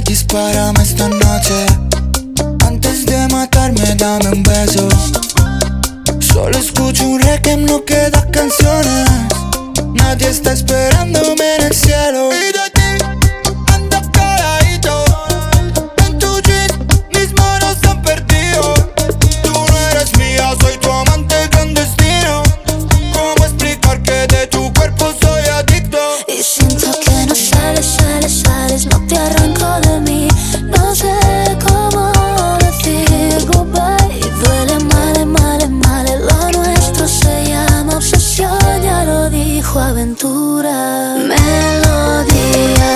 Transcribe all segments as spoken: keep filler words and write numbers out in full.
Dispárame esta noche. Antes de matarme, dame un beso. Solo escucho un reggae, no quedan canciones. Nadie está esperándome en el cielo. Y de ti ando caladito. En tu jeans mis manos se han perdido. Tú no eres mía, soy tu amante clandestino. ¿Cómo explicar que de tu cuerpo soy adicto? Y siento que no sales, sales, sales, no te arranco de mí. No sé cómo decir goodbye. Y duele mal, mal, mal. Lo nuestro se llama obsesión, ya lo dijo Aventura. Melodía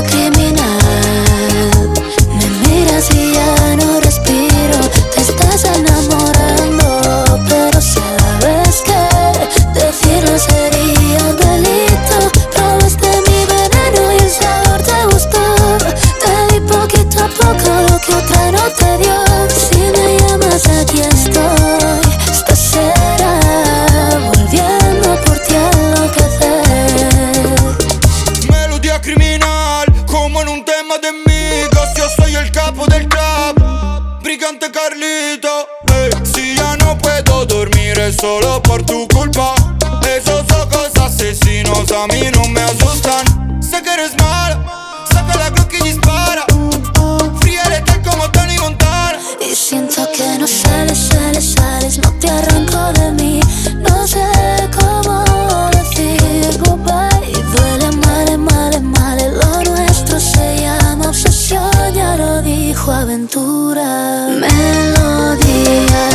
criminal. Me miras y ya no respiro. Te estás enamorando, pero sabes que decirlo sería un delito. Probaste mi veneno y el sabor te gustó. Te di poquito a poco lo que otra no te dio. Si me llamas aquí estoy. Esta será volviendo por ti a enloquecer. Melodía criminal, como en un tema de amigos. Yo soy el capo del trap, brigante Carlito. Hey, si ya no puedo dormir es solo por tu culpa. Esos ojos asesinos a mí no me asustan. Sé que eres mala, saca la Glock y dispara. Fría letal como Tony Montana. Y siento que no sales, sales, sales, no te arranco de mí. No sé cómo decir goodbye. Y duele mal, mal, mal. Lo nuestro se llama obsesión, ya lo dijo Aventura. Melodía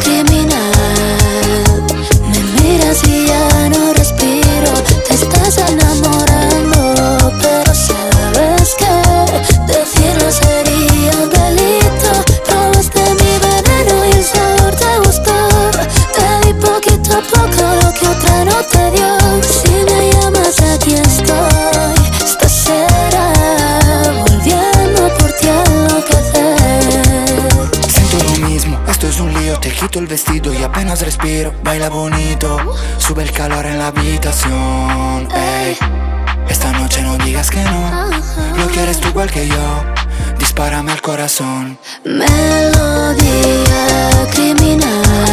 criminal. Me miras y ya no respiro. Te estás enamorando, pero sabes que decirlo sería un delito. Probaste mi veneno y el sabor te gustó. Te di poquito a poco lo que otra no te dio. Si me llamas aquí estoy. Esta será volviendo por ti a enloquecer. Siento lo mismo, esto es un lío. Te quito el vestido y apenas respiro. Baila bonito, sube el calor en la habitación. Ey, esta noche no digas que no. Lo quieres tú igual que yo. Dispárame al corazón. Melodía criminal.